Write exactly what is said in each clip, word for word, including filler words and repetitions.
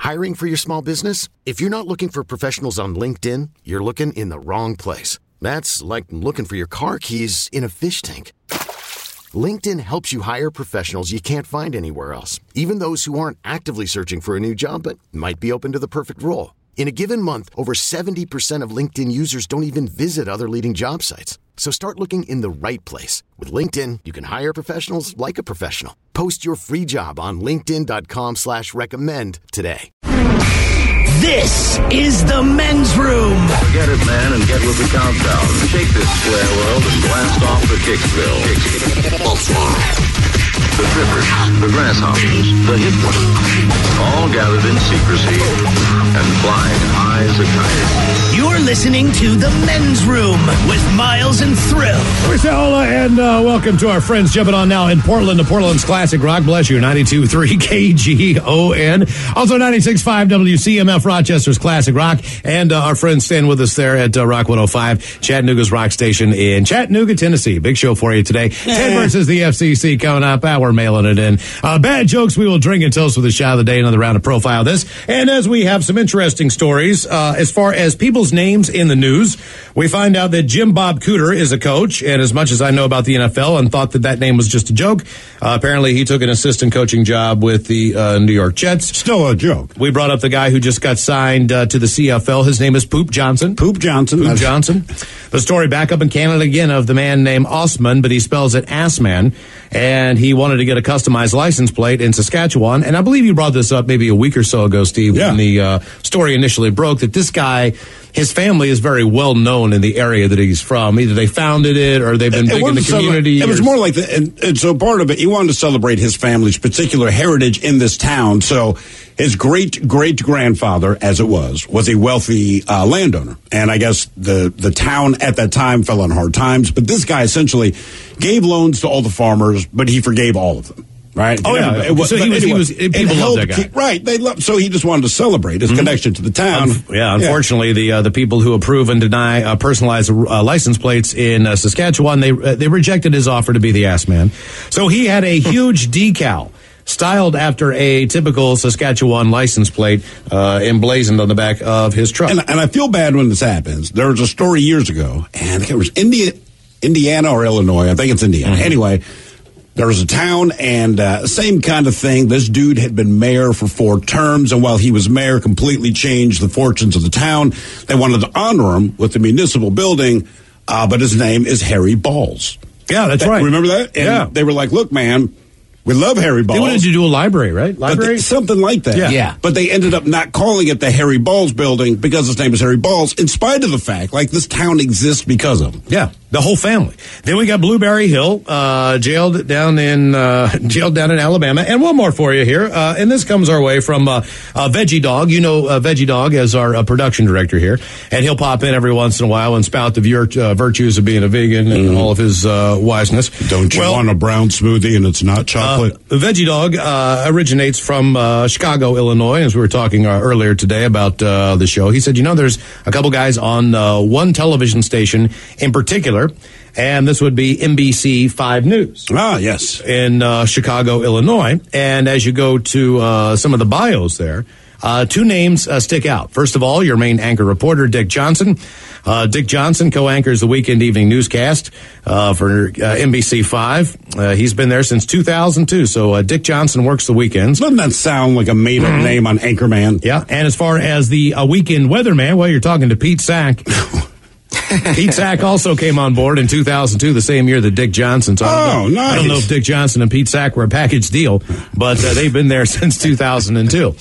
Hiring for your small business? If you're not looking for professionals on LinkedIn, you're looking in the wrong place. That's like looking for your car keys in a fish tank. LinkedIn helps you hire professionals you can't find anywhere else, even those who aren't actively searching for a new job but might be open to the perfect role. In a given month, over seventy percent of LinkedIn users don't even visit other leading job sites. So start looking in the right place. With LinkedIn, you can hire professionals like a professional. Post your free job on linkedin.com slash recommend today. This is the Men's Room. Forget it, man, and get with the countdown. Shake this square world and blast off for Kicksville. The Trippers, the Grasshoppers, the Hit Ones, all gathered in secrecy and flying high as a kite. You're listening to the Men's Room with Miles and Thrill. We say hola and uh, welcome to our friends jumping on now in Portland to Portland's Classic Rock. Bless you, ninety-two point three K G O N. Also ninety-six point five W C M F Rochester's Classic Rock. And uh, our friends staying with us there at uh, Rock one oh five, Chattanooga's Rock Station in Chattanooga, Tennessee. Big show for you today. ten versus the F C C coming up. Uh, we're mailing it in. Uh, bad jokes we will drink and toast with a shot of the day. Another round of Profile This. And as we have some interesting stories, uh, as far as people's names in the news, we find out that Jim Bob Cooter is a coach. And as much as I know about the N F L and thought that that name was just a joke, uh, apparently he took an assistant coaching job with the uh, New York Jets. Still a joke. We brought up the guy who just got signed uh, to the C F L. His name is Poop Johnson. Poop Johnson. Poop Johnson. The story back up in Canada again of the man named Osman, but he spells it Assman. And he wanted to get a customized license plate in Saskatchewan. And I believe you brought this up maybe a week or so ago, Steve, yeah. when the uh, story initially broke, that this guy, his family is very well known in the area that he's from. Either they founded it or they've been it big in the community. It was more like, the, and, and so part of it, he wanted to celebrate his family's particular heritage in this town. So his great great grandfather, as it was, was a wealthy uh, landowner, and I guess the the town at that time fell on hard times. But this guy essentially gave loans to all the farmers, but he forgave all of them. Right? Oh, yeah. It was, so he was, anyway, he was, people loved that guy. Keep, right. They loved, so he just wanted to celebrate his mm-hmm. connection to the town. Um, yeah, unfortunately, yeah. the uh, the people who approve and deny uh, personalized uh, license plates in uh, Saskatchewan, they uh, they rejected his offer to be the ass man. So he had a huge decal styled after a typical Saskatchewan license plate uh, emblazoned on the back of his truck. And, and I feel bad when this happens. There was a story years ago, and I think it was India, Indiana or Illinois. I think it's Indiana. Mm-hmm. Anyway, there was a town, and uh, same kind of thing. This dude had been mayor for four terms, and while he was mayor, completely changed the fortunes of the town. They wanted to honor him with the municipal building, uh, but his name is Harry Balls. Yeah, that's that, right. Remember that? And yeah. they were like, look, man, we love Harry Balls. They wanted to do a library, right? Library? They, something like that. Yeah. yeah. But they ended up not calling it the Harry Balls building because his name is Harry Balls, in spite of the fact, like, this town exists because of him. Yeah. The whole family. Then we got Blueberry Hill, uh, jailed down in, uh, jailed down in Alabama. And one more for you here. Uh, and this comes our way from, uh, uh, Veggie Dog. You know, uh, Veggie Dog as our uh, production director here. And he'll pop in every once in a while and spout the vir- uh, virtues of being a vegan and mm. all of his, uh, wiseness. Don't you well, want a brown smoothie and it's not chocolate? Uh, Veggie Dog, uh, originates from, uh, Chicago, Illinois, as we were talking uh, earlier today about, uh, the show. He said, you know, there's a couple guys on, uh, one television station in particular, and this would be N B C five News. Ah, yes. In uh, Chicago, Illinois. And as you go to uh, some of the bios there, uh, two names uh, stick out. First of all, your main anchor reporter, Dick Johnson. Uh, Dick Johnson co-anchors the weekend evening newscast uh, for uh, N B C five. Uh, he's been there since two thousand two, so uh, Dick Johnson works the weekends. Doesn't that sound like a made-up mm-hmm. name on Anchorman? Yeah, and as far as the uh, weekend weatherman, well, you're talking to Pete Sack. Pete Sack also came on board in two thousand two, the same year that Dick Johnson. So I oh, don't know, nice. I don't know if Dick Johnson and Pete Sack were a package deal, but uh, they've been there since two thousand two.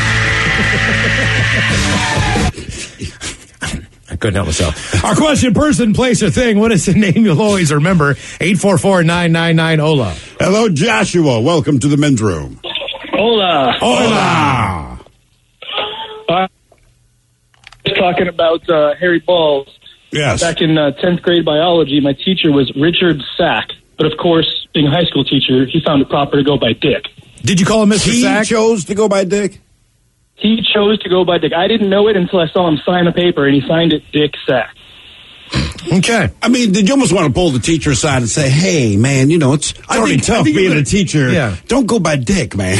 I couldn't help myself. Our question, person, place, or thing. What is the name you'll always remember? eight four four, nine nine nine, O L A. Hello, Joshua. Welcome to the Men's Room. Hola. Hola. Uh, talking about uh, Harry Balls. Yes. Back in uh, tenth grade biology, my teacher was Richard Sack. But, of course, being a high school teacher, he found it proper to go by Dick. Did you call him Mister He Sack? He chose to go by Dick? He chose to go by Dick. I didn't know it until I saw him sign a paper, and he signed it Dick Sack. Okay. I mean, did you almost want to pull the teacher aside and say, hey, man, you know, it's, it's already think, tough being gonna, a teacher. Yeah. Don't go by Dick, man.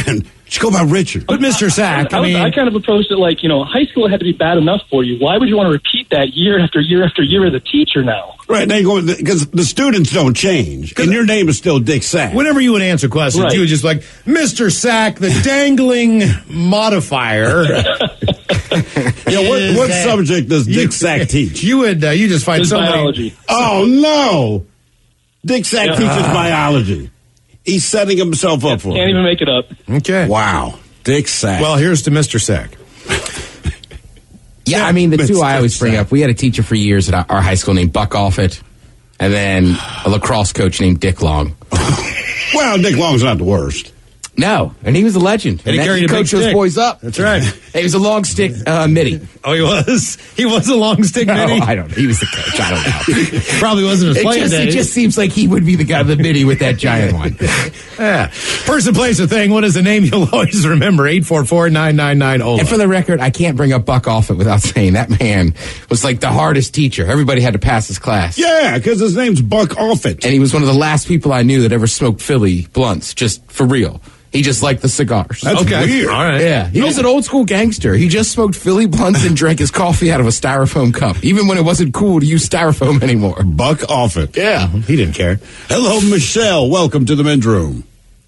Just go by Richard. But Mister Sack, I, I, was, mean, I kind of approached it like, you know, high school had to be bad enough for you. Why would you want to repeat that year after year after year as a teacher now? Right, now you go because the students don't change, and your name is still Dick Sack. whenever you would answer questions, Right. you would just like, Mister Sack, the dangling modifier. Yeah, what, what subject does Dick You- Sack teach? You would, uh, you just find It's so many- biology. Oh no, Dick Sack Yeah. teaches biology. He's setting himself up for Can't it. even make it up. Okay. Wow, Dick Sack. Well, here's to Mister Sack. Yeah, I mean, the But two I always it's bring sad. up, we had a teacher for years at our- our high school named Buck Offit, and then a lacrosse coach named Dick Long. well, Dick Long's not the worst. No, and he was a legend. And he that- carried a big coached those stick. boys up. That's right. He was a long stick uh, midi. Oh, he was? He was a long stick No, midi? I don't know. He was the coach. I don't know. Probably wasn't his It playing just, it days. just seems like he would be the guy, the midi with that giant one. Yeah. Person, place, or thing. What is the name you'll always remember? eight four four, nine nine nine, O L A. And for the record, I can't bring up Buck Offit without saying that man was like the hardest teacher. Everybody had to pass his class. Yeah, because his name's Buck Offit. And he was one of the last people I knew that ever smoked Philly blunts, just for real. He just liked the cigars. That's Okay. weird. All right. Yeah, he was an old school gangster. He just smoked Philly blunts and drank his coffee out of a styrofoam cup, even when it wasn't cool to use styrofoam anymore. Buck Offit. Yeah. He didn't care. Hello, Michelle. Welcome to the men's room.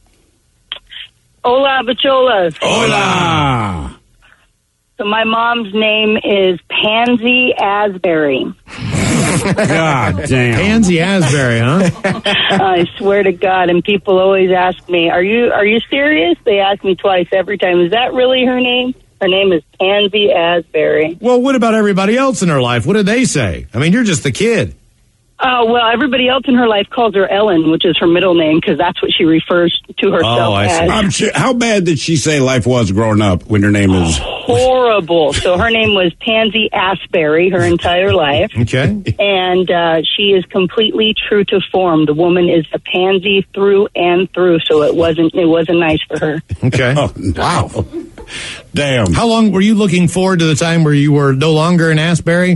Hola, Bachola. Hola. So my mom's name is Pansy Asbury. God damn. Pansy Asbury, huh? I swear to God, and people always ask me, "Are you are you serious?" They ask me twice every time. Is that really her name? Her name is Pansy Asbury. Well, what about everybody else in her life? What did they say? I mean, you're just the kid. Oh, well, everybody else in her life calls her Ellen, which is her middle name, because that's what she refers to herself Oh, I see. as. I'm sure, how bad did she say life was growing up when her name is... Horrible. So her name was Pansy Asbury her entire life. Okay. And uh, she is completely true to form. The woman is a pansy through and through, so it wasn't it wasn't nice for her. Okay. Oh, wow. Damn. How long were you looking forward to the time where you were no longer in Asbury?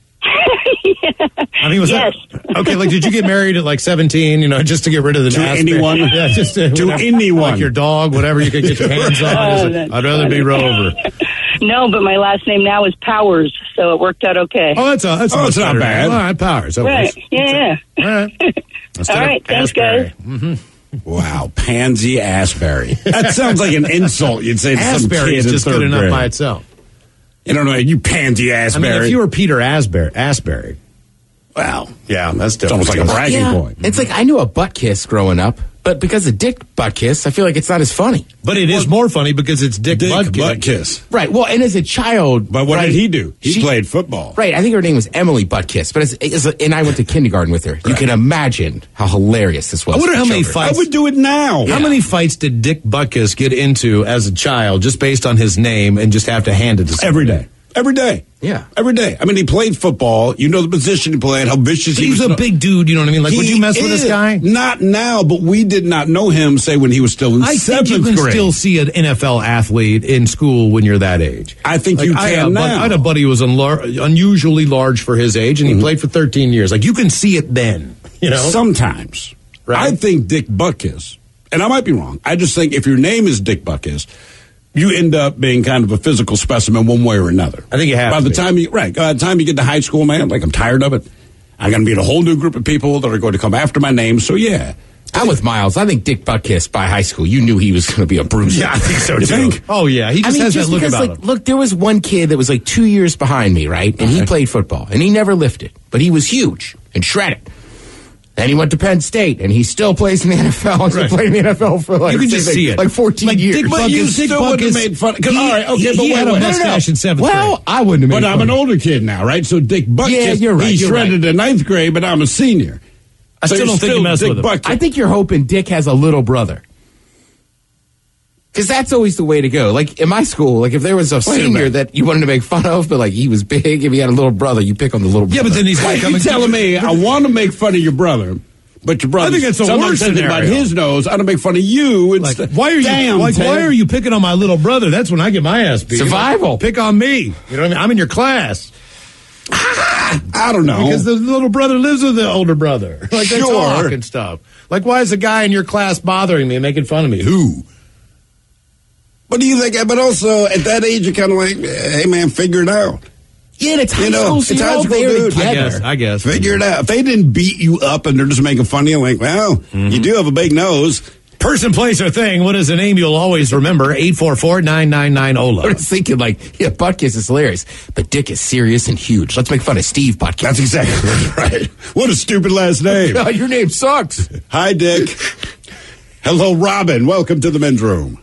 I mean, was Yes. that okay? Like, did you get married at like seventeen? You know, just to get rid of the To Asbury? anyone? Yeah, just to, To whatever, anyone. like your dog, whatever you could get your hands on. Oh, Just like, that's I'd rather be Rover. No, but my last name now is Powers, so it worked out okay. Oh, that's a, that's Oh, much it's not better. bad. All right, Powers. Okay. Right. Yeah, yeah. All right. Instead All of right, thanks, Asbury. guys. Wow. Pansy Asbury. That sounds like an insult you'd say to some Asbury kid is in just third good enough grade. by itself. You don't know, you pansy I Asbury. mean, if you were Peter Asbury, Asbury, well, yeah, that's it's almost like a bragging Yeah, point. it's like I knew a butt kiss growing up, but because of Dick Butt Kiss, I feel like it's not as funny. But it is more funny because it's Dick, Dick Butt butt kiss. Right. Well, and as a child, But what right, did he do? He she- played football. Right, I think her name was Emily Buttkiss, but as, as a, and I went to kindergarten with her. You can imagine how hilarious this was. I wonder for how many children. I fights. would do it now. How many fights did Dick Butkus get into as a child just based on his name and just have to hand it to somebody? Every day. Every day. Yeah. Every day. I mean, he played football. You know the position he played, how vicious he He's was. a big dude, you know what I mean? Like, would He you mess with this is. guy? Not now, but we did not know him, say, when he was still in I think seventh you can grade. still see an N F L athlete in school when you're that age. I think Like, you I had, can a bud- now. I had a buddy who was unlar- unusually large for his age, and he played for thirteen years. Like, you can see it then, you know? Sometimes. Right. I think Dick Butkus, and I might be wrong, I just think if your name is Dick Butkus, you end up being kind of a physical specimen one way or another. I think you have By to the be. time you, right, by the time you get to high school, man, like I'm tired of it. I'm going to meet a whole new group of people that are going to come after my name. So, yeah. I'm with Miles. I think Dick Buttkiss by high school, you knew he was going to be a bruiser. Yeah, I think so, You too. think? Oh, yeah. He I just mean, has just that look because, about like, him. look, there was one kid that was like two years behind me, right? And he played football, and he never lifted, but he was huge and shredded. Then he went to Penn State, and he still plays in the N F L. He's Right. been playing in the N F L for like, You can just like, see it. like fourteen Like years. Dick But you Butkus- Dick still would have Butkus- made fun. 'cause, he- all right, okay, he- but he wait, had a wait. mustache in seventh well, grade. I wouldn't have made But I'm fun an of him. older kid now, right? So Dick Butkus, Yeah, you're right, he you're shredded in ninth grade, but I'm a senior. I So still you're don't think you mess Dick with him. Butkus. I think you're hoping Dick has a little brother. Because that's always the way to go. Like, in my school, like, if there was a a senior minute. that you wanted to make fun of, but, like, he was big, if he had a little brother, you pick on the little brother. Yeah, but then he's Wait, like, you coming telling me I want to make fun of your brother, but your brother I think that's the someone worst says it about scenario. his nose. I want to make fun of you. Like, Instead. why are you Damn, like why Ted. are you picking on my little brother? That's when I get my ass beat. Survival. Pick on me. You know what I mean? I'm in your class. I don't know. Because the little brother lives with the older brother. Like they Sure. talk and stuff. Like, why is a guy in your class bothering me and making fun of me? Who? What do you think? But also, at that age, you're kind of like, hey, man, figure it out. Yeah, it's high You know, school, so it's you're high all school, there dude. together. I guess. I guess. Figure it out. If they didn't beat you up and they're just making fun of you, like, well, Mm-hmm. you do have a big nose. Person, place, or thing. What is the name you'll always remember? eight four four, nine nine nine, O L I A. was thinking, like, yeah, Butkus is hilarious, but Dick is serious and huge. Let's make fun of Steve Butkus. That's exactly right. What a stupid last name. Oh, your name sucks. Hi, Dick. Hello, Robin. Welcome to the men's room.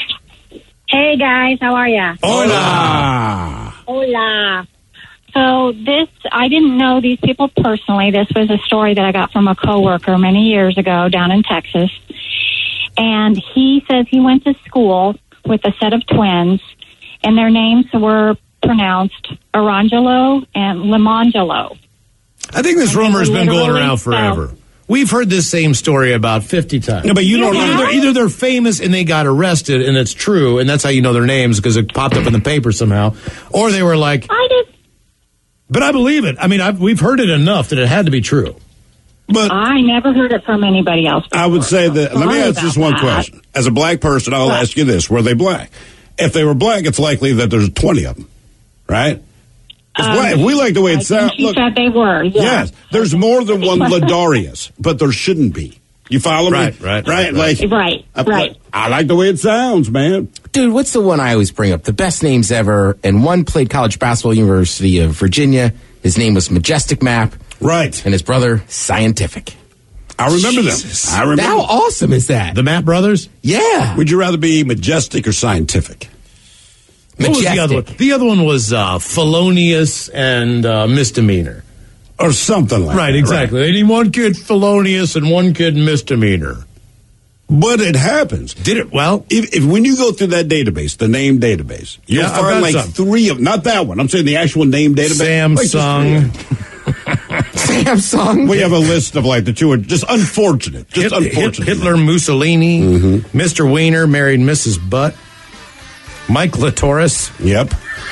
Hey guys, how are ya? Hola. Hola. So this, I didn't know these people personally. This was a story that I got from a coworker many years ago down in Texas. And he says he went to school with a set of twins, and their names were pronounced Arangelo and Limangelo. I think this And they rumor's were been going literally around forever. We've heard this same story about fifty times. No, but you don't Yeah. know. Either, either they're famous and they got arrested and it's true, and that's how you know their names because it popped up in the paper somehow, or they were like, I did. but I believe it. I mean, I've, we've heard it enough that it had to be true. But I never heard it from anybody else before. I would say that, let me Sorry ask just about one that. question. As a black person, I'll What? ask you this. Were they black? If they were black, it's likely that there's twenty of them, right? If, Um, black, if we like the way I it sounds, think she look, said they were. Yeah. yes, there's more than one Ladarius, but there shouldn't be. You follow me? Right, right, right. right, Like, Right, I, right. I like the way it sounds, man. Dude, what's the one I always bring up? The best names ever. And one played college basketball, University of Virginia. His name was Majestic Map. Right. And his brother, Scientific. I remember Jesus. them. I remember. How awesome is that? The Matt brothers? Yeah. Would you rather be majestic or scientific? What was the other one? The other one was uh, felonious and uh, misdemeanor. Or something like Right, that. exactly. They need one kid felonious and one kid misdemeanor. But it happens. Did it? Well, If, if when you go through that database, the name database, you'll Yeah, I've find got like some. three of not that one. I'm saying the actual name database. Like just Samsung. three. Samsung. We have a list of like the two are just unfortunate. Just Hit- Hit- unfortunate. Hitler Mussolini. Mm-hmm. Mister Wiener married Missus Butt. Mike Latoris. Yep.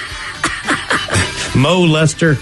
Mo Lester.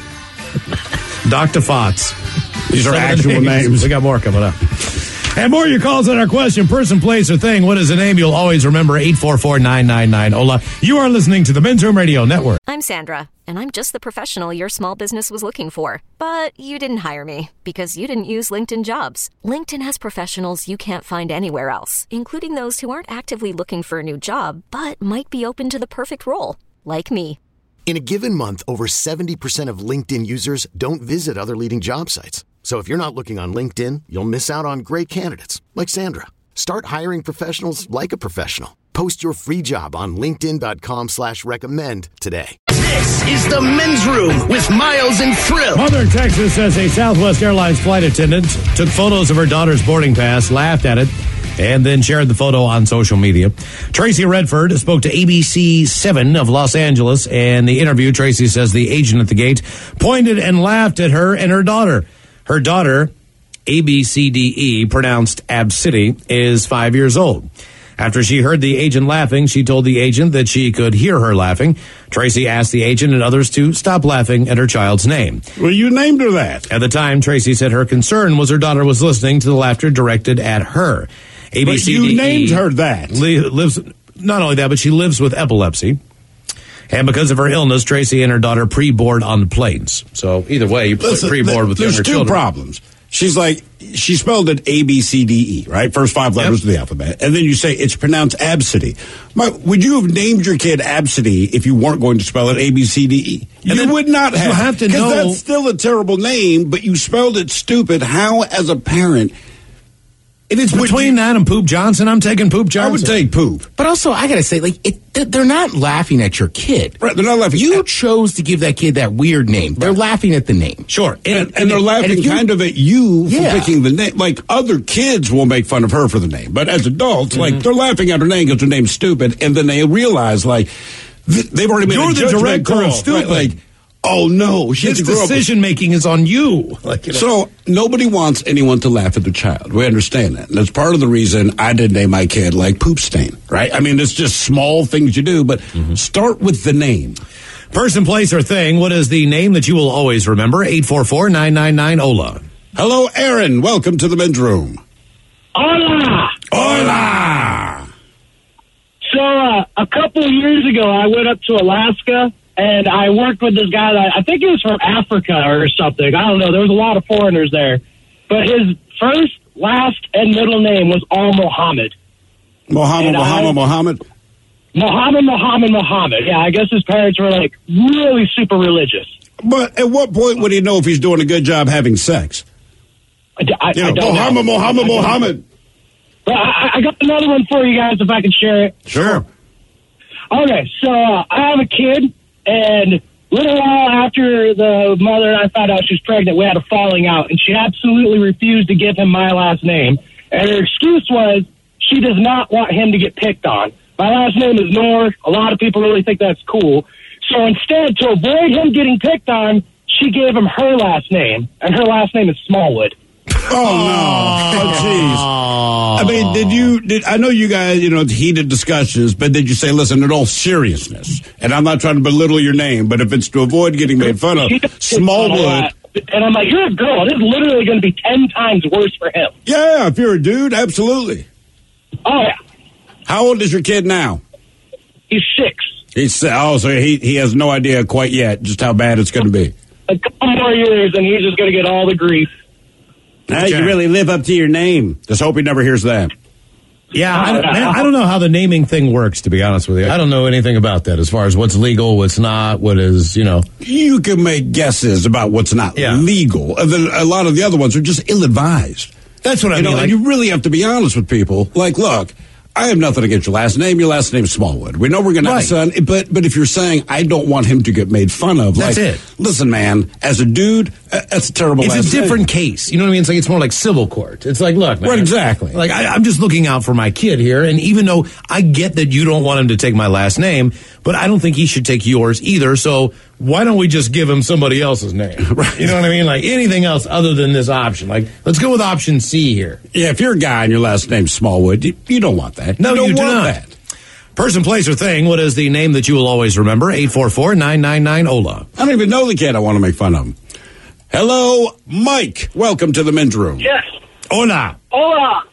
Doctor Fotz. These are Some of the actual names. We got more coming up. And more of your calls on our question, person, place, or thing. What is the name you'll always remember? eight four four, nine nine nine, O L A. You are listening to the Men's Room Radio Network. I'm Sandra, and I'm just the professional your small business was looking for. But you didn't hire me because you didn't use LinkedIn Jobs. LinkedIn has professionals you can't find anywhere else, including those who aren't actively looking for a new job, but might be open to the perfect role, like me. In a given month, over seventy percent of LinkedIn users don't visit other leading job sites. So if you're not looking on LinkedIn, you'll miss out on great candidates like Sandra. Start hiring professionals like a professional. Post your free job on linkedin.com slash recommend today. This is the men's room with Miles and Thrill. Mother in Texas says a Southwest Airlines flight attendant took photos of her daughter's boarding pass, laughed at it, and then shared the photo on social media. Tracy Redford spoke to A B C seven of Los Angeles, and the interview, Tracy says the agent at the gate pointed and laughed at her and her daughter. Her daughter, A B C D E, pronounced Absidy, is five years old. After she heard the agent laughing, she told the agent that she could hear her laughing. Tracy asked the agent and others to stop laughing at her child's name. Well, you named her that. At the time, Tracy said her concern was her daughter was listening to the laughter directed at her. A B C D E But you named her that. li- lives, not only that, but she lives with epilepsy. And because of her illness, Tracy and her daughter pre-board on the planes. So either way, you put Listen, pre-board with there's younger two children. problems. She's like, she spelled it A, B, C, D, E, right? First five letters Yep. of the alphabet. And then you say it's pronounced Absidy. My, would you have named your kid Absidy if you weren't going to spell it A, B, C, D, E? And You then would not have. you have to 'Cause know- that's still a terrible name, but you spelled it stupid. How, as a parent... If it's would between you- that and Poop Johnson, I'm taking Poop I Johnson. would take poop. But also, I gotta say, like, it, th- they're not laughing at your kid. Right, they're not laughing. You chose to give that kid that weird name. They're laughing at the name. Sure. And, and they're laughing if you- kind of at you for Yeah. picking the name. Like, other kids will make fun of her for the name. But as adults, like, they're laughing at her name because her name's stupid. And then they realize, like, th- they've already made You're a the judgment director call, of stupid. right? Like, oh, no. She has His to grow up with- decision making is on you. Like, you know. So, nobody wants anyone to laugh at their child. We understand that. And that's part of the reason I did name my kid, like, Poop Stain, right? I mean, it's just small things you do, but start with the name. Person, place, or thing. What is the name that you will always remember? eight four four, nine nine nine, O L A. Hello, Aaron. Welcome to the men's room. Hola! Hola! So uh, a couple of years ago, I went up to Alaska, and I worked with this guy that I think he was from Africa or something. I don't know. There was a lot of foreigners there. But his first, last, and middle name was all Muhammad. Muhammad, Muhammad, I, Muhammad? Muhammad, Muhammad, Muhammad. Yeah, I guess his parents were, like, really super religious. But at what point would he know if he's doing a good job having sex? I, I, you know, I don't Muhammad, know. Muhammad, I Muhammad. But I, I got another one for you guys if I can share it. Sure. Okay, so uh, I have a kid, and a little while after the mother and I found out she was pregnant, we had a falling out, and she absolutely refused to give him my last name. And her excuse was she does not want him to get picked on. My last name is Noor. A lot of people really think that's cool. So instead, to avoid him getting picked on, she gave him her last name, and her last name is Smallwood. Oh, no. Oh, jeez. I mean, did you, did, I know you guys, you know, heated discussions, but did you say, listen, in all seriousness, and I'm not trying to belittle your name, but if it's to avoid getting made fun of, Smallwood. And I'm like, you're a girl. This is literally going to be ten times worse for him. Yeah, if you're a dude, absolutely. Oh, yeah. How old is your kid now? He's six. He's, oh, so he, he has no idea quite yet just how bad it's going to be. A couple more years, and he's just going to get all the grief. Now you really live up to your name. Just hope he never hears that. Yeah, I don't, man, I don't know how the naming thing works, to be honest with you. I don't know anything about that as far as what's legal, what's not, what is, you know. You can make guesses about what's not yeah. legal. A lot of the other ones are just ill-advised. That's what I you mean. Know, like, you really have to be honest with people. Like, look, I have nothing against your last name. Your last name is Smallwood. We know we're going to have a son, but but if you're saying I don't want him to get made fun of, that's like, it. Listen, man, as a dude, uh, that's a terrible. It's last a different name. case. You know what I mean? It's like it's more like civil court. It's like, look, man, right, exactly. Like I, I'm just looking out for my kid here, and even though I get that you don't want him to take my last name, but I don't think he should take yours either. So why don't we just give him somebody else's name? Right. You know what I mean? Like anything else other than this option. Like let's go with option C here. Yeah, if you're a guy and your last name's Smallwood, you, you don't want that. No, you, don't you do want not. That. Person, place, or thing. What is the name that you will always remember? eight four four, nine nine nine, O L A. I don't even know the kid I want to make fun of him. Hello, Mike. Welcome to the men's room. Yes. Hola. Hola.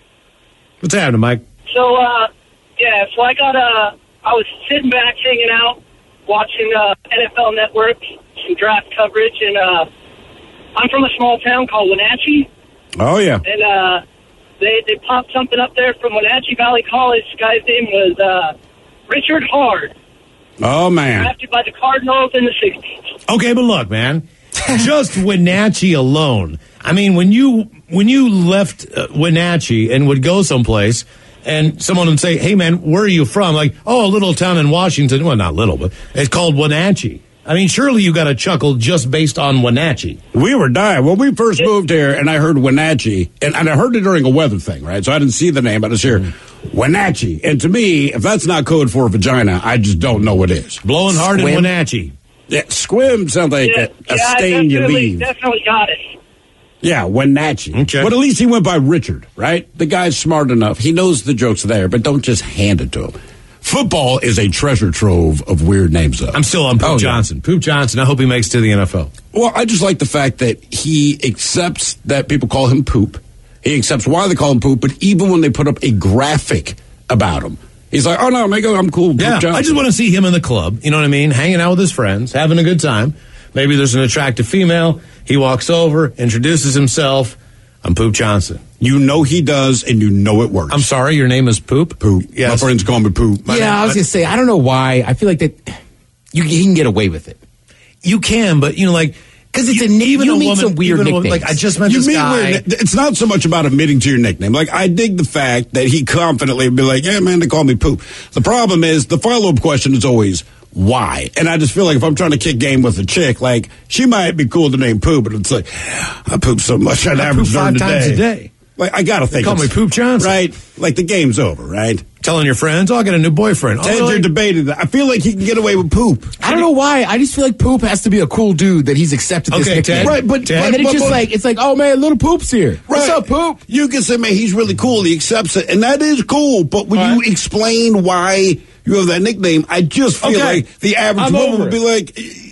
What's happening, Mike? So, uh, yeah, so I got, uh, I was sitting back, hanging out, watching, uh, N F L Network, some draft coverage, and, uh, I'm from a small town called Wenatchee. Oh, yeah. And, uh, they, they popped something up there from Wenatchee Valley College. The guy's name was, uh, Richard Hard. Oh, man. Drafted by the Cardinals in the sixties. Okay, but look, man, just Wenatchee alone. I mean, when you when you left uh, Wenatchee and would go someplace, and someone would say, "Hey, man, where are you from?" Like, "Oh, a little town in Washington." Well, not little, but it's called Wenatchee. I mean, surely you got a chuckle just based on Wenatchee. We were dying when we first moved here, and I heard Wenatchee, and, and I heard it during a weather thing, right? So I didn't see the name, I just hear mm. Wenatchee, and to me, if that's not code for a vagina, I just don't know what is. Blowing hard in Wenatchee. Yeah, squim sounds like yeah, a, a yeah, stain you leave. Definitely got it. Yeah, Wenatchee. Okay. But at least he went by Richard, right? The guy's smart enough. He knows the joke's there, but don't just hand it to him. Football is a treasure trove of weird names, though. I'm still on Poop oh, Johnson. Yeah. Poop Johnson, I hope he makes it to the N F L. Well, I just like the fact that he accepts that people call him Poop. He accepts why they call him Poop, but even when they put up a graphic about him, he's like, oh, no, I'm cool. Poop yeah, Johnson. I just want to see him in the club, you know what I mean? Hanging out with his friends, having a good time. Maybe there's an attractive female. He walks over, introduces himself. I'm Poop Johnson. You know he does, and you know it works. I'm sorry, your name is Poop? Poop. Yes. My friends call me Poop. My yeah, name, I was going to say, I don't know why. I feel like that you, you can get away with it. You can, but, you know, like, because it's a name. Even you a meet woman, some weird nicknames. Woman, like, I just met you this meet guy. Weird, it's not so much about admitting to your nickname. Like, I dig the fact that he confidently would be like, yeah, man, they call me Poop. The problem is, the follow-up question is always, why? And I just feel like if I'm trying to kick game with a chick, like, she might be cool to name Poop, but it's like, I poop so much, I'd I poop five times day. a day. Like, I gotta think. Call me Poop Johnson. Right? Like, the game's over, right? Telling your friends, oh, I got a new boyfriend. Ted, oh, really? You're debating that. I feel like he can get away with Poop. I don't know why. I just feel like Poop has to be a cool dude that he's accepted this okay, nickname. Ted. Right, but, Ted. And then it's but, just but, like, it's like, oh, man, little Poop's here. Right. What's up, Poop? You can say, man, he's really cool. He accepts it. And that is cool. But when right. you explain why you have that nickname, I just feel okay. like the average I'm woman over would be it. like,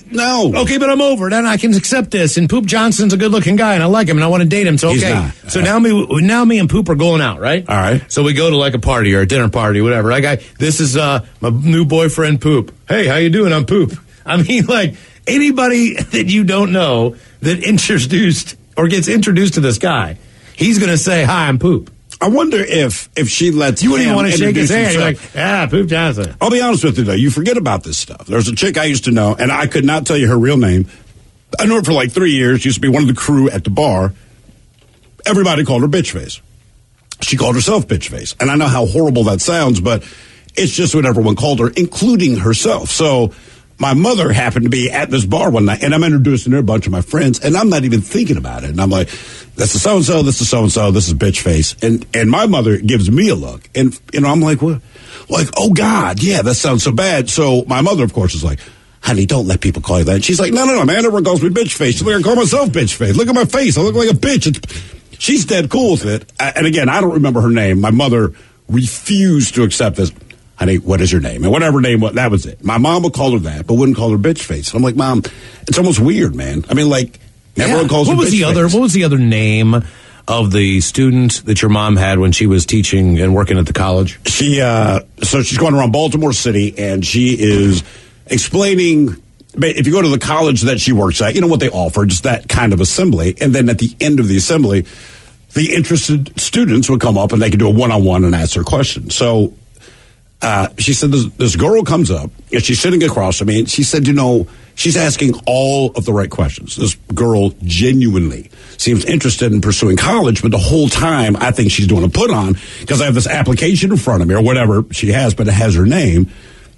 No. Okay, but I'm over it, and I can accept this. And Poop Johnson's a good-looking guy, and I like him, and I want to date him. So He's okay. not. So now me, now me and Poop are going out, right? All right. So we go to like a party or a dinner party, whatever. Like, I, this is uh, my new boyfriend, Poop. Hey, how you doing? I'm Poop. I mean, like anybody that you don't know that introduced or gets introduced to this guy, he's going to say, "Hi, I'm Poop." I wonder if if she lets you wouldn't him even want to shake his introduce hand. himself. You're like, ah, Poop Johnson. I'll be honest with you, though. You forget about this stuff. There's a chick I used to know, and I could not tell you her real name. I knew her for like three years. She used to be one of the crew at the bar. Everybody called her Bitch Face. She called herself Bitch Face. And I know how horrible that sounds, but it's just what everyone called her, including herself. So my mother happened to be at this bar one night, and I'm introducing her to a bunch of my friends, and I'm not even thinking about it. And I'm like, this is so-and-so, this is so-and-so, this is Bitch Face. And and my mother gives me a look. And, you know, I'm like, what? Like, oh, God, yeah, that sounds so bad. So my mother, of course, is like, honey, don't let people call you that. And she's like, no, no, no, man, everyone calls me Bitch Face. She's like, I call myself Bitch Face. Look at my face. I look like a bitch. It's, she's dead cool with it. And again, I don't remember her name. My mother refused to accept this. Honey, what is your name? And whatever name was, that was it. My mom would call her that, but wouldn't call her Bitch Face. And I'm like, Mom, it's almost weird, man. I mean, like, everyone Yeah. calls what her was Bitch the Face. other? What was the other name of the student that your mom had when she was teaching and working at the college? She, uh, so she's going around Baltimore City, and she is explaining, if you go to the college that she works at, you know what they offer, just that kind of assembly. And then at the end of the assembly, the interested students would come up and they could do a one-on-one and ask their questions. So uh, she said this, this girl comes up, and she's sitting across from me, and she said, you know, she's asking all of the right questions. This girl genuinely seems interested in pursuing college, but the whole time I think she's doing a put on because I have this application in front of me or whatever she has, but it has her name.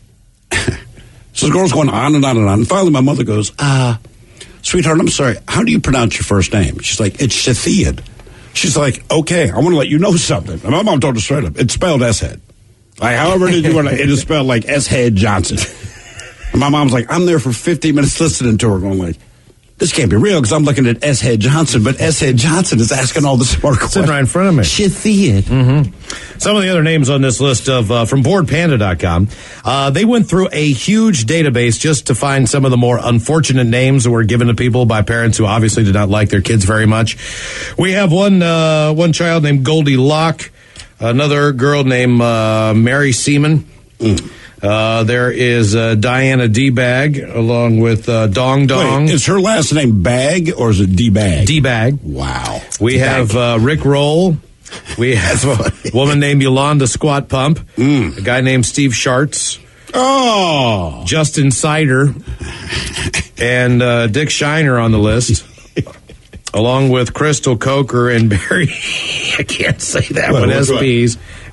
So the girl's going on and on and on. And finally my mother goes, uh, sweetheart, I'm sorry, how do you pronounce your first name? She's like, it's Shathiad. She's like, okay, I want to let you know something. And my mom told her straight up, it's spelled S-head. Like, however did you want to, it is spelled like S-head Johnson. And my mom's like, I'm there for fifteen minutes listening to her going like, this can't be real because I'm looking at S-head Johnson, but S-head Johnson is asking all the smart questions. Sitting right in front of me. Shathiad. Mm-hmm. Some of the other names on this list of uh, from board panda dot com, uh, they went through a huge database just to find some of the more unfortunate names that were given to people by parents who obviously did not like their kids very much. We have one uh, one child named Goldie Locke, another girl named uh, Mary Seaman. Mm. Uh, there is uh, Diana D-Bag along with uh, Dong Dong. Wait, is her last name Bag or is it D-Bag? D-Bag. Wow. We D-Bag. have uh, Rick Roll. We have a woman named Yolanda Squat Pump. Mm. A guy named Steve Schartz. Oh. Justin Sider. And uh, Dick Shiner on the list. Along with Crystal Coker and Barry. I can't say that What, one. what's S Ps.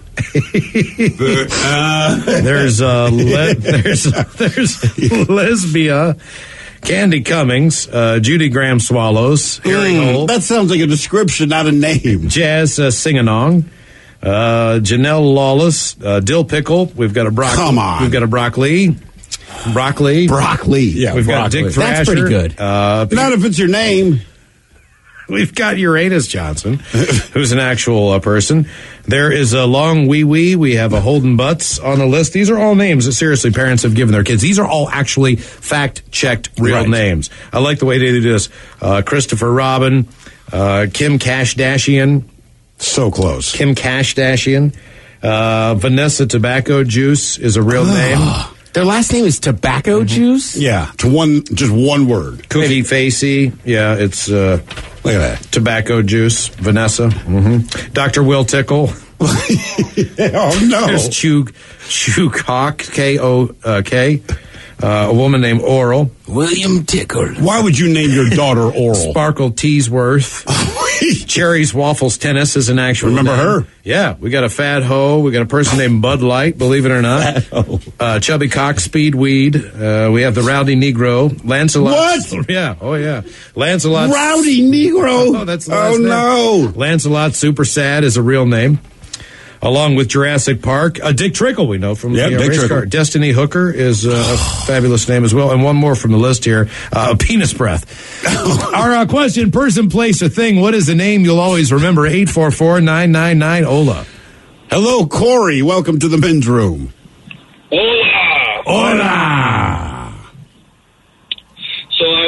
uh, there's uh, le- there's there's Lesbia, Candy Cummings, uh, Judy Graham Swallows, Harry mm, Hole. That sounds like a description, not a name. Jazz uh, Sing-along, uh, Janelle Lawless, uh, Dill Pickle. We've got a broccoli. Come on. We've got a broccoli. Broccoli. Broccoli. Yeah, We've broccoli. got Dick Thrasher. That's pretty good. Uh, Not if it's your name. We've got Uranus Johnson, who's an actual uh, person. There is a Long Wee Wee. We have a Holden Butts on the list. These are all names that seriously parents have given their kids. These are all actually fact-checked real Right. names. I like the way they do this. Uh, Christopher Robin, uh, Kim Kashdashian. So close. Kim Kashdashian. Uh, Vanessa Tobacco Juice is a real name. Their last name is Tobacco Juice? Yeah, to one, just one word. Cookie Facey. Yeah, it's uh, Look at that. Tobacco Juice. Vanessa. Mm-hmm. Doctor Will Tickle. Oh, no. There's Chew, Chew Cock, K O K. Uh, a woman named Oral. William Tickle. Why would you name your daughter Oral? Sparkle Teesworth. Cherries Waffles Tennis is an actual Remember name. her? Yeah. We got a Fat Ho. We got a person named Bud Light, believe it or not. Fat Ho. Uh, Chubby Cock Speedweed. Uh, we have the Rowdy Negro. Lancelot. What? Yeah. Oh, yeah. Lancelot. Rowdy Negro. Oh, that's the Oh, last name. no. Lancelot Super Sad is a real name. Along with Jurassic Park. Uh, Dick Trickle, we know from Yep, the uh, Dick race Trickle. car. Destiny Hooker is uh, a fabulous name as well. And one more from the list here. Uh, Penis Breath. Our uh, question, person, place, or thing. What is the name you'll always remember? eight four four, nine nine nine, O L A. Hello, Corey. Welcome to the men's room. Hola. Hola.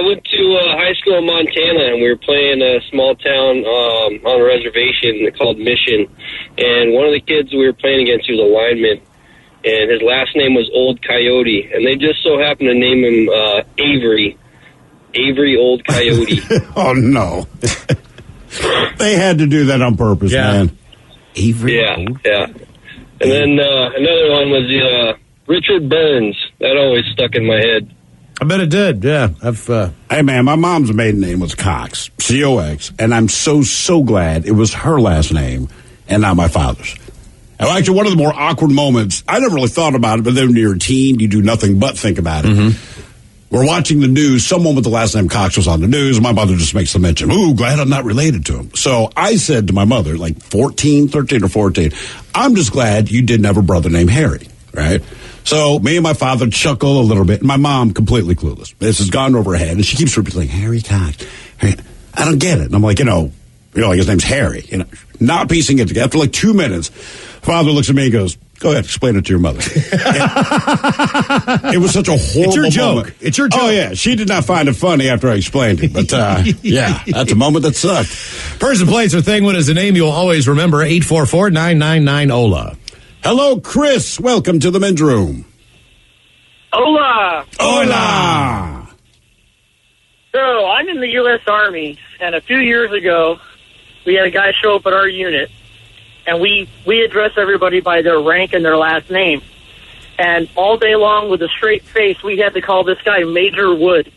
went to uh, high school in Montana, and we were playing a small town um, on a reservation called Mission. And one of the kids we were playing against, he was a lineman, and his last name was Old Coyote. And they just so happened to name him uh, Avery. Avery Old Coyote. Oh, no. They had to do that on purpose, Yeah. man. Avery. Yeah, yeah. And then uh, another one was uh, Richard Burns. That always stuck in my head. I bet it did. Yeah, I've. Uh... Hey, man, my mom's maiden name was Cox, C O X, and I'm so, so glad it was her last name and not my father's. And actually, one of the more awkward moments, I never really thought about it, but then when you're a teen, you do nothing but think about it. Mm-hmm. We're watching the news. Someone with the last name Cox was on the news, and my mother just makes the mention, ooh, glad I'm not related to him. So I said to my mother, like fourteen, thirteen or fourteen, I'm just glad you didn't have a brother named Harry, right? So me and my father chuckle a little bit, and my mom completely clueless. This has gone over her head, and she keeps repeating, Harry Cox. Harry. I don't get it. And I'm like, you know, you know, like his name's Harry. You know, not piecing it together. After like two minutes, father looks at me and goes, go ahead, explain it to your mother. It was such a horrible It's your joke. moment. It's your joke. Oh, yeah. She did not find it funny after I explained it. But, uh, yeah, that's a moment that sucked. Person, place, or thing, what is the name you'll always remember? eight four four, nine nine nine, O L A. Hello, Chris. Welcome to the men's room. Hola. Hola. So I'm in the U S Army, and a few years ago, we had a guy show up at our unit, and we, we address everybody by their rank and their last name. And all day long with a straight face, we had to call this guy Major Wood.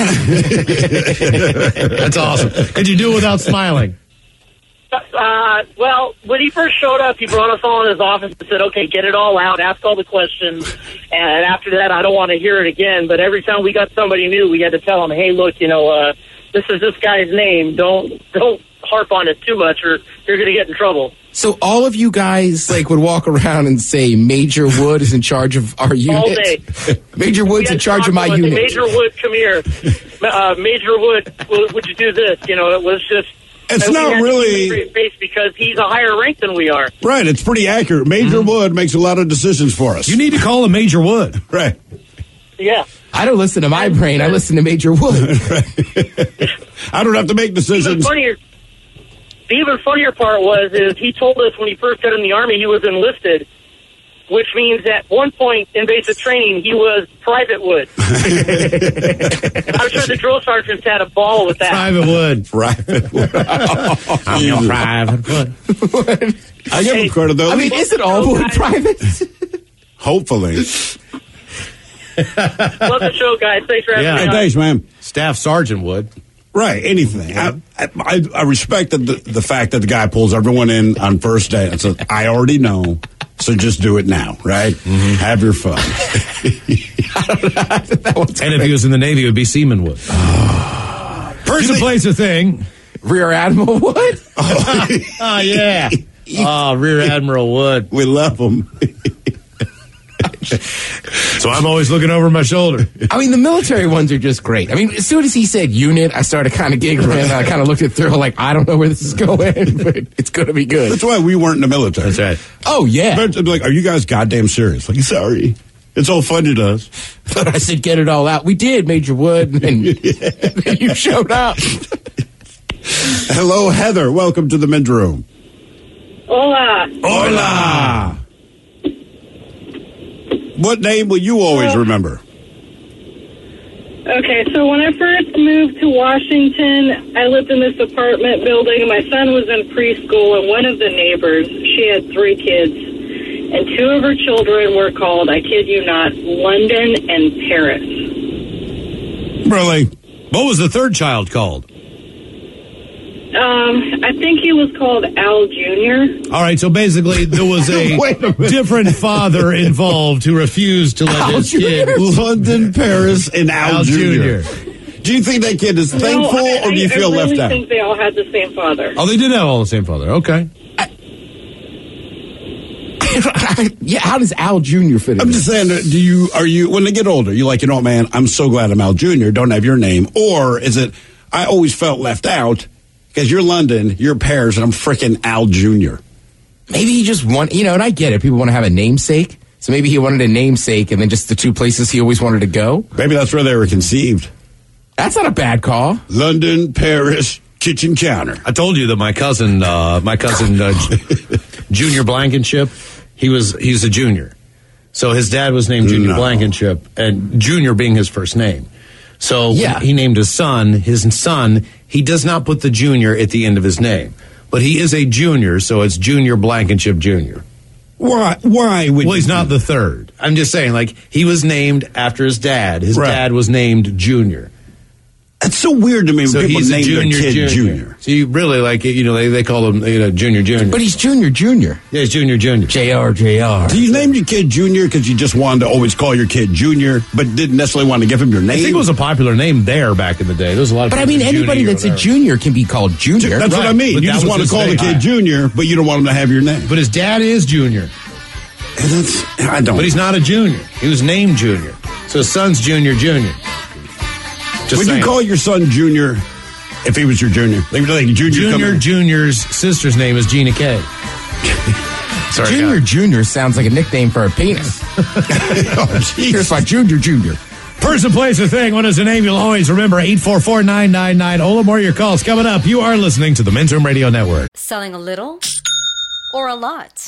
That's awesome. Could you do it without smiling? Uh, well, when he first showed up, he brought us all in his office and said, okay, get it all out, ask all the questions. And after that, I don't want to hear it again. But every time we got somebody new, we had to tell him, hey, look, you know, uh, this is this guy's name. Don't don't harp on it too much or you're going to get in trouble. So all of you guys like would walk around and say Major Wood is in charge of our unit? All day. Major Wood's in charge of my him and say, unit. Major Wood, come here. Uh, Major Wood, would, would you do this? You know, it was just... It's and we not had to keep really- a straight face because he's a higher rank than we are. Right, it's pretty accurate. Major Wood makes a lot of decisions for us. You need to call him Major Wood. Right. Yeah. I don't listen to my brain. I listen to Major Wood. I don't have to make Even decisions. funnier, the even funnier part was is he told us when he first got in the Army he was enlisted, which means at one point in basic training he was Private Wood. I'm sure the drill sergeants had a ball with that. Private Wood. Private Wood. I'm your Private Wood. I give him credit, though. I mean, is it all Wood private? Hopefully. Love the show, guys. Thanks for having Yeah. me Hey, on. thanks, man. Staff Sergeant Wood. Right, anything. I, I, I respect the, the fact that the guy pulls everyone in on first day and says, I already know, so just do it now, right? Mm-hmm. Have your fun. And if he was in the Navy, it would be Seaman Wood. Person, place, or thing. Rear Admiral Wood? Oh, yeah. Oh, Rear Admiral Wood. We love him. So I'm always looking over my shoulder. I mean, the military ones are just great. I mean, as soon as he said unit, I started kind of giggling. I kind of looked it through, like, I don't know where this is going, but it's going to be good. That's why we weren't in the military. That's right. Oh, yeah. But, like, are you guys goddamn serious? Like, sorry. It's all fun to us. But I said, get it all out. We did, Major Wood, and then you showed up. Hello, Heather. Welcome to the men's room. Hola. Hola. What name will you always remember? Okay, so when I first moved to Washington, I lived in this apartment building, and my son was in preschool, and one of the neighbors, she had three kids, and two of her children were called, I kid you not, London and Paris. Really? What was the third child called? Um, I think he was called Al Junior All right, so basically there was a, a different father involved who refused to let Al his Junior? kid. London, Paris, and Al, Al Junior Junior Do you think that kid is thankful, no, I, or do you I, feel I really left out? I think they all had the same father. Oh, they did have all the same father. Okay. Yeah, how does Al Junior fit in? I'm just saying, do you, are you, when they get older, you're like, you know what, man, I'm so glad I'm Al Junior, don't have your name. Or is it, I always felt left out because you're London, you're Paris, and I'm freaking Al Junior Maybe he just want, you know, and I get it. People want to have a namesake. So maybe he wanted a namesake and then just the two places he always wanted to go. Maybe that's where they were conceived. That's not a bad call. London, Paris, kitchen counter. I told you that my cousin, uh, my cousin uh, Junior Blankenship, he was he's a junior. So his dad was named Junior No. Blankenship, and Junior being his first name. So Yeah. when he named his son, his son, he does not put the junior at the end of his name. But he is a junior, so it's Junior Blankenship Junior Why? Why would Well, you he's not do the third. I'm just saying, like, he was named after his dad. His Right. dad was named Junior. That's so weird to me when So people he's a name junior, their kid junior. junior. So you really, like, you know, they, they call him, you know, Junior Junior. But he's Junior Junior. Yeah, he's Junior Junior. J R J R. Do you name your kid Junior because you just wanted to always call your kid Junior, but didn't necessarily want to give him your name? I think it was a popular name there back in the day. There was a lot of But I people mean, named anybody Junie or that's a whatever. junior can be called Junior. That's what Right, I mean. but You that just was want to his call the name. kid Junior, but you don't want him to have your name. But his dad is Junior. And that's, I don't. But he's not a junior. He was named Junior. So his son's Junior Junior. Just Would saying. you call your son Junior if he was your junior? Like, like Junior, Junior come in. Junior's sister's name is Gina K. Sorry, Junior God. Junior sounds like a nickname for a penis. Oh, Here's my Junior Junior. Person, place, or thing. What is the name you'll always remember? eight four four, nine nine nine. Ola, more of your calls coming up. You are listening to the Men's Room Radio Network. Selling a little or a lot?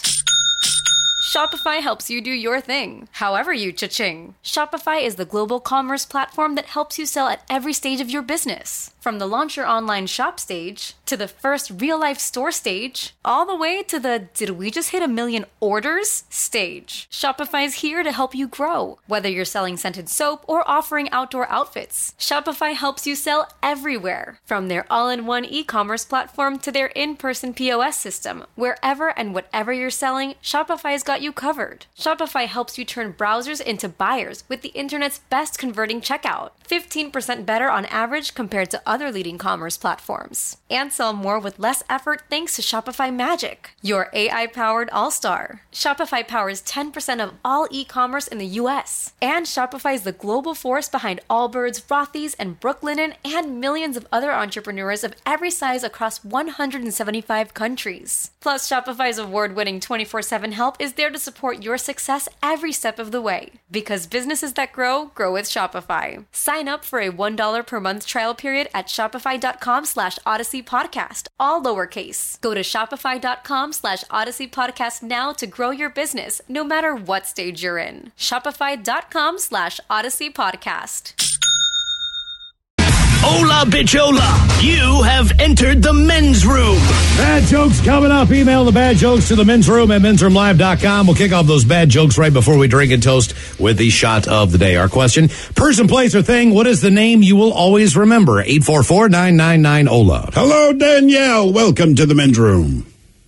Shopify helps you do your thing, however you cha-ching. Shopify is the global commerce platform that helps you sell at every stage of your business. From the launch your online shop stage, to the first real-life store stage, all the way to the did we just hit a million orders stage. Shopify's here to help you grow. Whether you're selling scented soap or offering outdoor outfits, Shopify helps you sell everywhere. From their all-in-one e-commerce platform to their in-person P O S system, wherever and whatever you're selling, Shopify's got you covered. Shopify helps you turn browsers into buyers with the internet's best converting checkout. fifteen percent better on average compared to other leading commerce platforms. And sell more with less effort thanks to Shopify Magic, your A I-powered all-star. Shopify powers ten percent of all e-commerce in the U S. And Shopify is the global force behind Allbirds, Rothy's, and Brooklinen, and millions of other entrepreneurs of every size across one hundred seventy-five countries. Plus, Shopify's award-winning twenty-four seven help is there to support your success every step of the way. Because businesses that grow, grow with Shopify. Sign up for a one dollar per month trial period at shopify.com slash Odyssey Podcast, all lowercase. Go to shopify.com slash Odyssey Podcast now to grow your business, no matter what stage you're in. Shopify.com slash Odyssey Podcast. Hola, bitchola. You have entered the men's room. Bad jokes coming up. Email the bad jokes to the men's room at men's room live dot com. We'll kick off those bad jokes right before we drink and toast with the shot of the day. Our question, person, place, or thing, what is the name you will always remember? eight four four, nine nine nine, O L A. Hello, Danielle. Welcome to the men's room.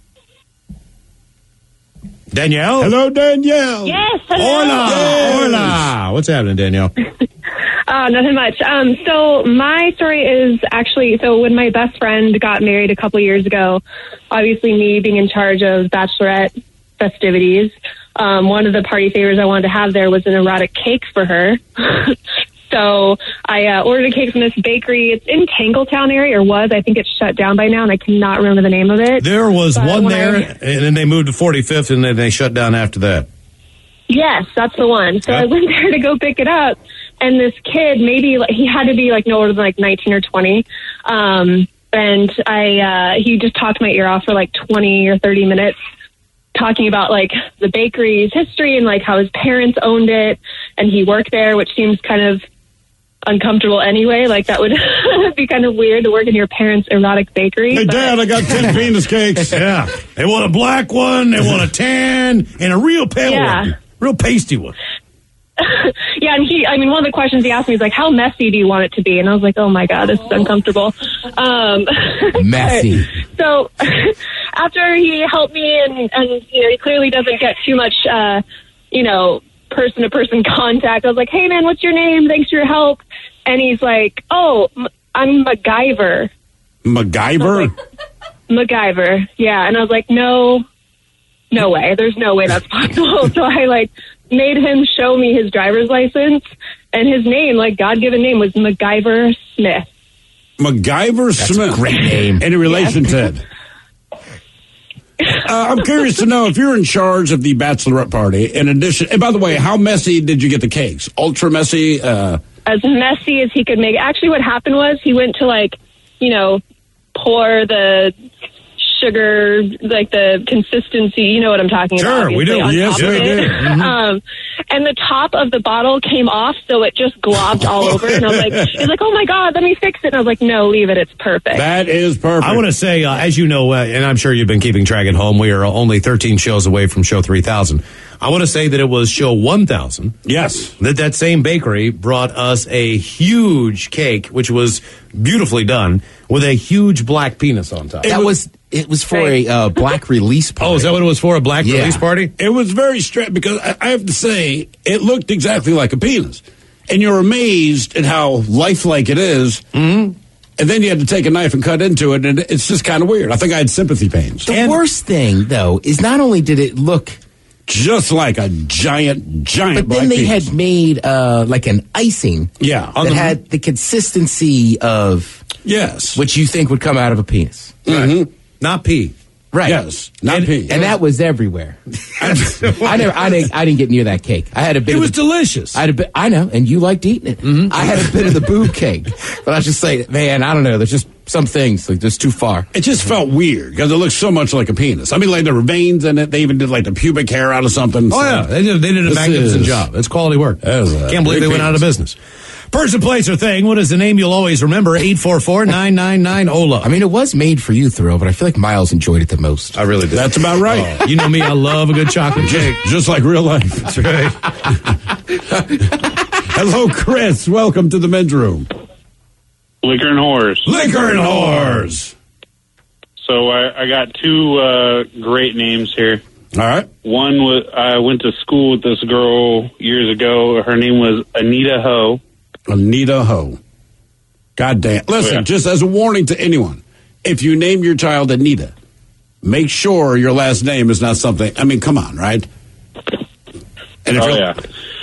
Danielle? Hello, Danielle. Yes, hello. Hola. Yes. Hola. What's happening, Danielle? Uh, nothing much. Um, so my story is actually, so when my best friend got married a couple years ago, obviously me being in charge of bachelorette festivities, um, one of the party favors I wanted to have there was an erotic cake for her. So I uh, ordered a cake from this bakery. It's in Tangletown area, or was. I think it's shut down by now, and I cannot remember the name of it. There was But one when there, I- and then they moved to forty-fifth, and then they shut down after that. Yes, that's the one. So Yep. I went there to go pick it up, and this kid, maybe like, he had to be like no older than like nineteen or twenty. Um, and I, uh, he just talked my ear off for like twenty or thirty minutes, talking about like the bakery's history and like how his parents owned it, and he worked there, which seems kind of uncomfortable anyway. Like that would be kind of weird to work in your parents' erotic bakery. Hey, but- Dad, I got ten penis cakes. Yeah. They want a black one, they want a tan, and a real pale Yeah. one. Real pasty one. Yeah, and he, I mean, one of the questions he asked me is like, how messy do you want it to be? And I was like, oh my God, this is uncomfortable. Um, Messy. so after he helped me and, and, you know, he clearly doesn't get too much, uh, you know, person to person contact. I was like, hey man, what's your name? Thanks for your help. And he's like, oh, m- I'm MacGyver. MacGyver? MacGyver. Yeah. And I was like, no, no way. There's no way that's possible. So I like made him show me his driver's license, and his name, like God-given name, was MacGyver Smith. MacGyver Smith. a great name. Any relation to it? Uh, I'm curious to know if you're in charge of the bachelorette party. In addition, and by the way, how messy did you get the cakes? Ultra messy, uh, as messy as he could make it. Actually, what happened was he went to, like, you know, pour the sugar, like the consistency, you know what I'm talking sure, about. Sure, we do. Yes, we do. Mm-hmm. Um, and the top of the bottle came off, so it just globbed all over. And I was like, he's like, oh my God, let me fix it. And I was like, no, leave it. It's perfect. That is perfect. I want to say, uh, as you know, uh, and I'm sure you've been keeping track at home, we are only thirteen shows away from show three thousand. I want to say that it was show one thousand. Yes. That that same bakery brought us a huge cake, which was beautifully done, with a huge black penis on top. That was, it was for a uh, black release party. Oh, is that what it was for, a black Yeah. release party? It was very strange because I, I have to say, it looked exactly like a penis. And you're amazed at how lifelike it is. Mm-hmm. And then you had to take a knife and cut into it, and it's just kind of weird. I think I had sympathy pains. The and worst thing, though, is not only did it look just like a giant, giant but black then they penis. had made uh, like an icing Yeah. that had the consistency of yes, what you think would come out of a penis. Mm-hmm. Not pee. Right. Yes, not and, pee. And that was everywhere. I never, I didn't, I didn't get near that cake. I had a bit. It of was the, delicious. I had a bit. I know, and you liked eating it. Mm-hmm. I had a bit of the boob cake, but I was just saying, man, I don't know. There's just some things like just too far. It just felt weird because it looked so much like a penis. I mean, like there were veins in it. They even did like the pubic hair out of something. Oh so yeah, they did. They did a this magnificent is- job. It's quality work. That was a Can't believe they big went out of penis. business. Person, place, or thing. What is the name you'll always remember? eight four four, nine nine nine, O L A. I mean, it was made for you, Thrill, but I feel like Miles enjoyed it the most. I really did. That's about right. Oh, you know me, I love a good chocolate cake. Just, just like real life. That's right. Hello, Chris. Welcome to the men's room. Liquor and whores. Liquor and whores. So I, I got two uh, great names here. All right. One was I went to school with this girl years ago. Her name was Anita Ho. Anita Ho. God damn. Listen, Yeah. just as a warning to anyone, if you name your child Anita, make sure your last name is not something. I mean, come on, right? And if Oh you're- yeah.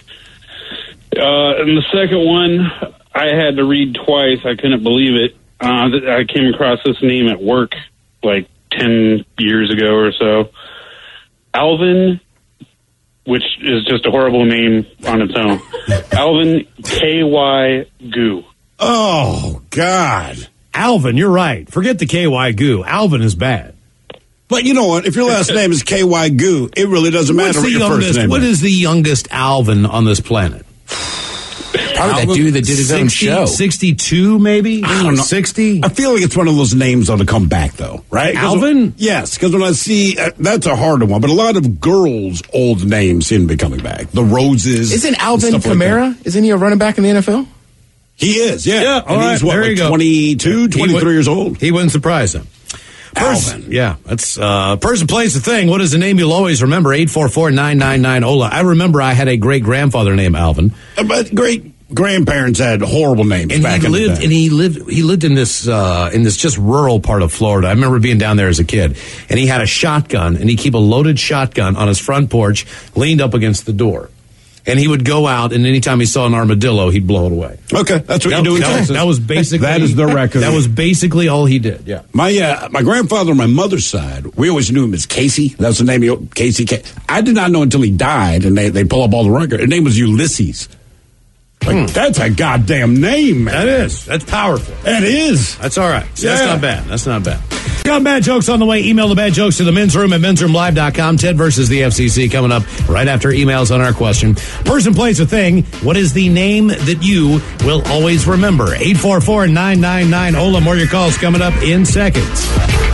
Uh, and the second one, I had to read twice. I couldn't believe it. Uh, th- I came across this name at work like ten years ago or so. Alvin, which is just a horrible name on its own. Alvin K Y Goo. Oh, God. Alvin, you're right. Forget the K Y goo. Alvin is bad. But you know what? If your last name is K Y Goo, it really doesn't matter What's what the your youngest, first name what is. is the youngest Alvin on this planet? Probably that dude that did his own show. sixty-two, maybe? I don't know. sixty? I feel like it's one of those names that'll come back, though, right? 'Cause Alvin? when- yes, because when I see, uh, that's a harder one, but a lot of girls' old names seem to be coming back. The Roses. Isn't and Alvin stuff like that. Kamara? Isn't he a running back in the N F L? He is, yeah. Yeah, and all right, he's what, there like you go. twenty-two, twenty-three He would- years old? He wouldn't surprise them. Person, Alvin. yeah, that's uh, person, place, the thing. What is the name you'll always remember? eight four four, nine nine nine, O L A. I remember I had a great grandfather named Alvin. Uh, But great grandparents had horrible names And back he in lived, the day. and he lived, he lived in this, uh, in this just rural part of Florida. I remember being down there as a kid, and he had a shotgun, and he'd keep a loaded shotgun on his front porch, leaned up against the door. And he would go out, and anytime he saw an armadillo, he'd blow it away. Okay, that's what That, you do in that was, Texas. that was basically That is the record. That was basically all he did. Yeah. My uh, my grandfather on my mother's side, we always knew him as Casey. That's the name of Casey. Ca- I did not know until he died, and they, they pull up all the records. His name was Ulysses. Like, That's a goddamn name, man. That is. That's powerful. That is. That's all right. See, That's Yeah. not bad. That's not bad. Got bad jokes on the way. Email the bad jokes to the men's room at men's room live dot com. Ted versus the F C C coming up right after emails on our question. Person, place, a thing. What is the name that you will always remember? eight four four, nine nine nine, O L A. More of your calls coming up in seconds.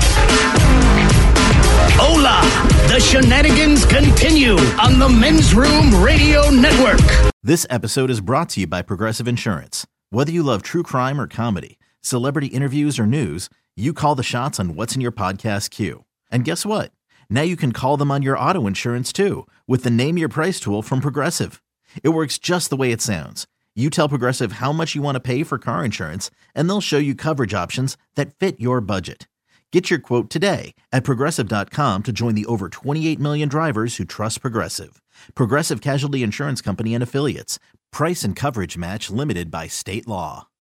Hola! The shenanigans continue on the Men's Room Radio Network. This episode is brought to you by Progressive Insurance. Whether you love true crime or comedy, celebrity interviews or news, you call the shots on what's in your podcast queue. And guess what? Now you can call them on your auto insurance too with the Name Your Price tool from Progressive. It works just the way it sounds. You tell Progressive how much you want to pay for car insurance, and they'll show you coverage options that fit your budget. Get your quote today at Progressive dot com to join the over twenty-eight million drivers who trust Progressive. Progressive Casualty Insurance Company and Affiliates. Price and coverage match limited by state law.